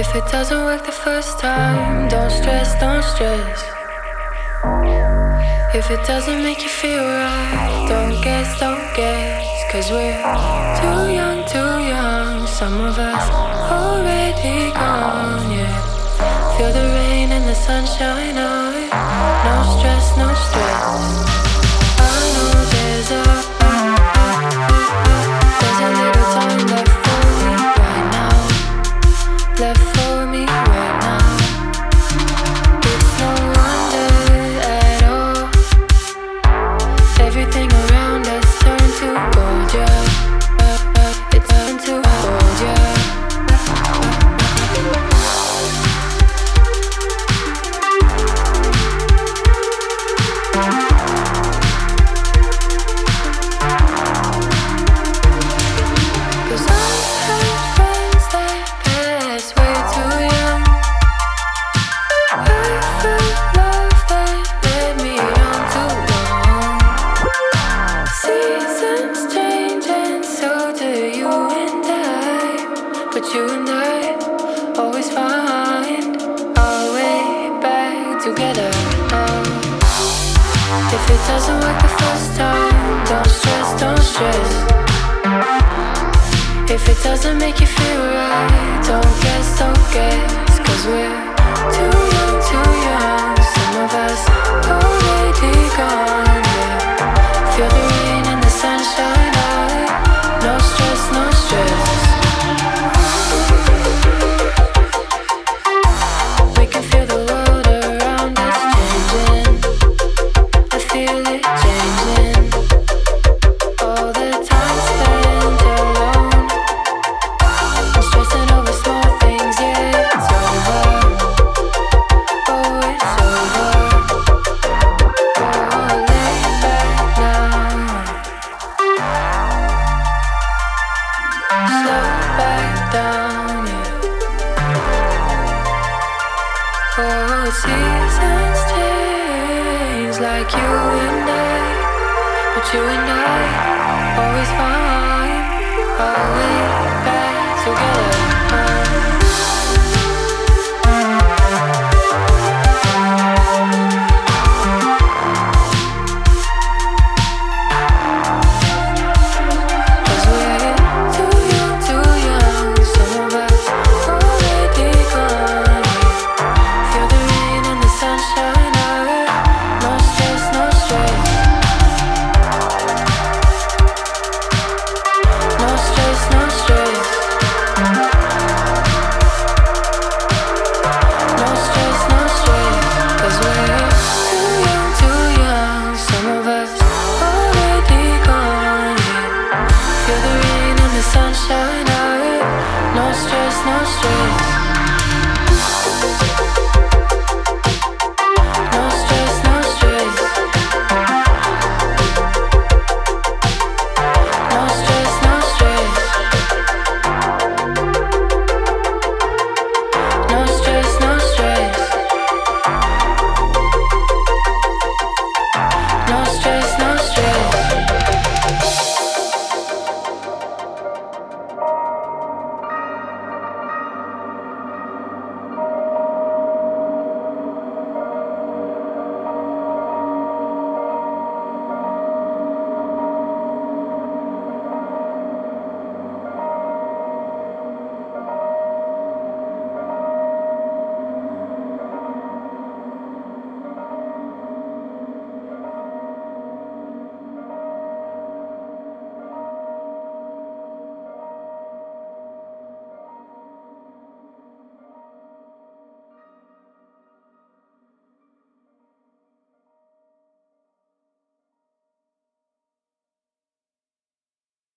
If it doesn't work the first time, don't stress, don't stress. If it doesn't make you feel right, don't guess, don't guess. 'Cause we're too young, some of us already gone, yeah. Feel the rain and the sunshine, oh, no stress, no stress. I know there's a little time left for me right now. Left for me right now. It's no wonder at all. Everything around us turned to gold, yeah. It turned to gold, yeah. You and I always find our way back together. If it doesn't work the first time, don't stress, don't stress. If it doesn't make you feel right, don't guess, don't guess. 'Cause we're too young, some of us already gone, yeah. Feel the rain and the sunshine, no stress, no stress. Oh, seasons change like you and I, but you and I always find our way back together.